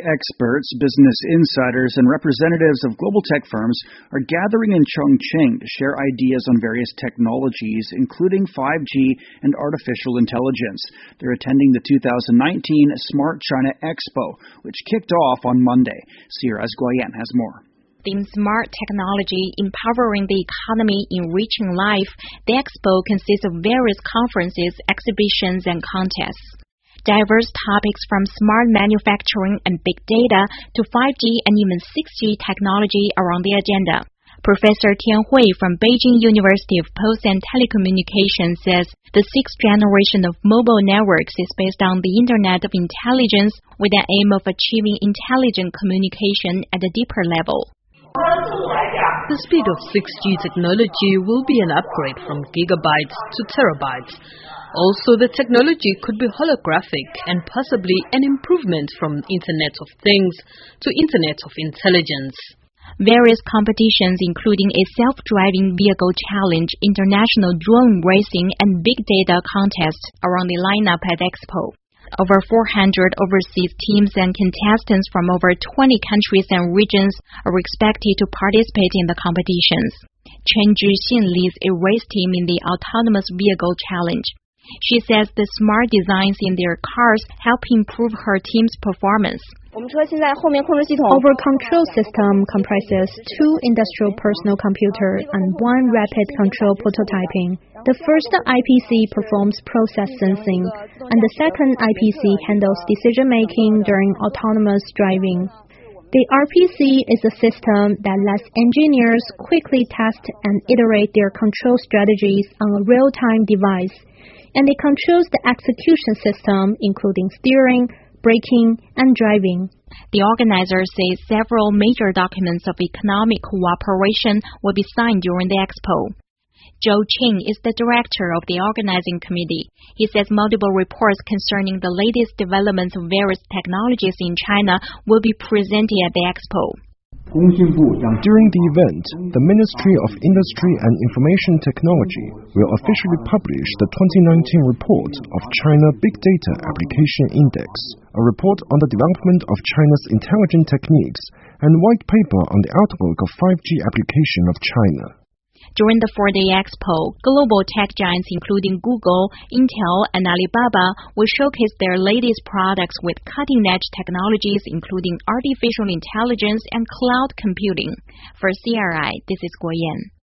experts, business insiders, and representatives of global tech firms are gathering in Chongqing to share ideas on various technologies, including 5G and artificial intelligence. They're attending the 2019 Smart China Expo, which kicked off on Monday. Sierra's Guoyan has more. Theme Smart Technology Empowering the Economy, Enriching Life, the expo consists of various conferences, exhibitions, and contests. Diverse topics from smart manufacturing and big data to 5G and even 6G technology are on the agenda. Professor Tian Hui from Beijing University of Post and Telecommunications says the sixth generation of mobile networks is based on the Internet of Intelligence with an aim of achieving intelligent communication at a deeper level. The speed of 6G technology will be an upgrade from gigabytes to terabytes. Also, the technology could be holographic and possibly an improvement from Internet of Things to Internet of Intelligence. Various competitions including a self-driving vehicle challenge, international drone racing, and big data contests are on the lineup at Expo. Over 400 overseas teams and contestants from over 20 countries and regions are expected to participate in the competitions. Chen Zhixin leads a race team in the Autonomous Vehicle Challenge. She says the smart designs in their cars help improve her team's performance. Our control system comprises 2 industrial personal computers and 1 rapid control prototyping. The first IPC performs process sensing, and the second IPC handles decision-making during autonomous driving. The RPC is a system that lets engineers quickly test and iterate their control strategies on a real-time device, and it controls the execution system, including steering, braking, and driving. The organizers say several major documents of economic cooperation will be signed during the expo. Zhou Qing is the director of the organizing committee. He says multiple reports concerning the latest developments of various technologies in China will be presented at the expo. During the event, the Ministry of Industry and Information Technology will officially publish the 2019 report of China Big Data Application Index, a report on the development of China's intelligent techniques, and white paper on the outlook of 5G application of China. During the 4-day expo, global tech giants including Google, Intel, and Alibaba will showcase their latest products with cutting-edge technologies including artificial intelligence and cloud computing. For CRI, this is Guoyan.